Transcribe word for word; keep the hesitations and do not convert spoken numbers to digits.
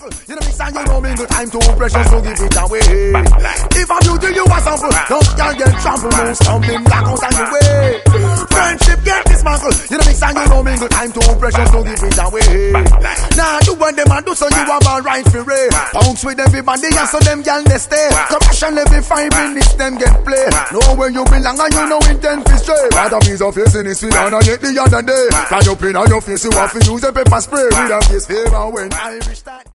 uncle. You know, mix and you know mingle. Time too precious to give it away. If I'm you, do you want sample? Don't can get trampled. No stumbling black out on the way. Friendship get dismantled. You know, mix and you know mingle. Time too precious to give it away. Nah, you want them and do so you have a right for Ray. Bounce with everybody and so them y'all they stay. Commission every five minutes them get play. Know where you belong and you know intent to stray. What a piece of face in this field and I get the other day. Can you pin on your face you have to use a pepper spray. With a face favor when Irish style.